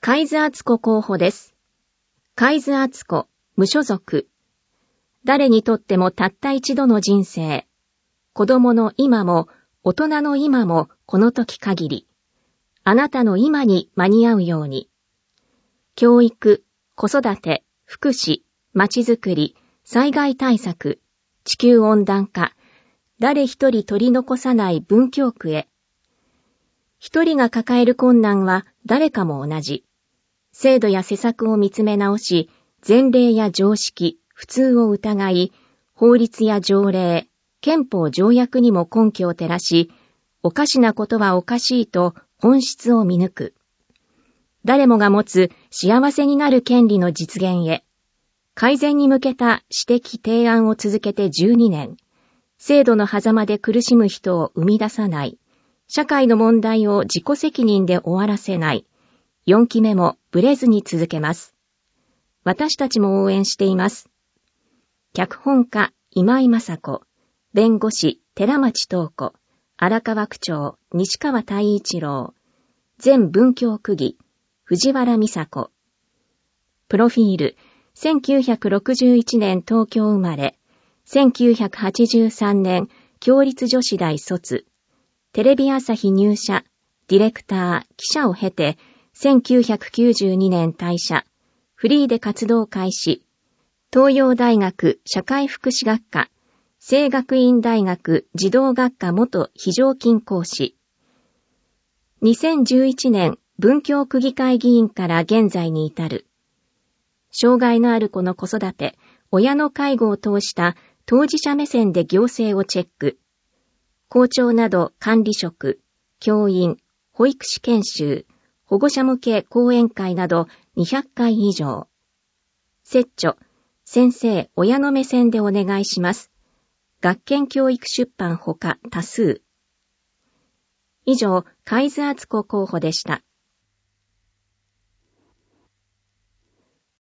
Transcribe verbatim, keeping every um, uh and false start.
海津敦子候補です。海津敦子、無所属。誰にとってもたった一度の人生。子供の今も、大人の今もこの時限り。あなたの今に間に合うように。教育、子育て、福祉、まちづくり、災害対策、地球温暖化、誰一人取り残さない文京区へ。一人が抱える困難は誰かも同じ。制度や施策を見つめ直し、前例や常識、普通を疑い、法律や条例、憲法条約にも根拠を照らし、おかしなことはおかしいと本質を見抜く。誰もが持つ幸せになる権利の実現へ。改善に向けた指摘提案を続けてじゅうにねん。制度の狭間で苦しむ人を生み出さない。社会の問題を自己責任で終わらせない。よんきめもブレずに続けます。私たちも応援しています。脚本家、今井雅子。弁護士、寺町東子。荒川区長、西川太一郎。前文京区議、藤原美佐子。プロフィール、せんきゅうひゃくろくじゅういちねん東京生まれ。せんきゅうひゃくはちじゅうさんねん、共立女子大卒。テレビ朝日入社、ディレクター、記者を経て、せんきゅうひゃくきゅうじゅうにねん退社、フリーで活動開始、東洋大学社会福祉学科、聖学院大学児童学科元非常勤講師。にせんじゅういちねん文京区議会議員から現在に至る。障害のある子の子育て、親の介護を通した当事者目線で行政をチェック。校長など管理職、教員、保育士研修、保護者向け講演会などにひゃっかい以上。折著、先生、親の目線でお願いします。学研教育出版ほか多数。以上、海津敦子候補でした。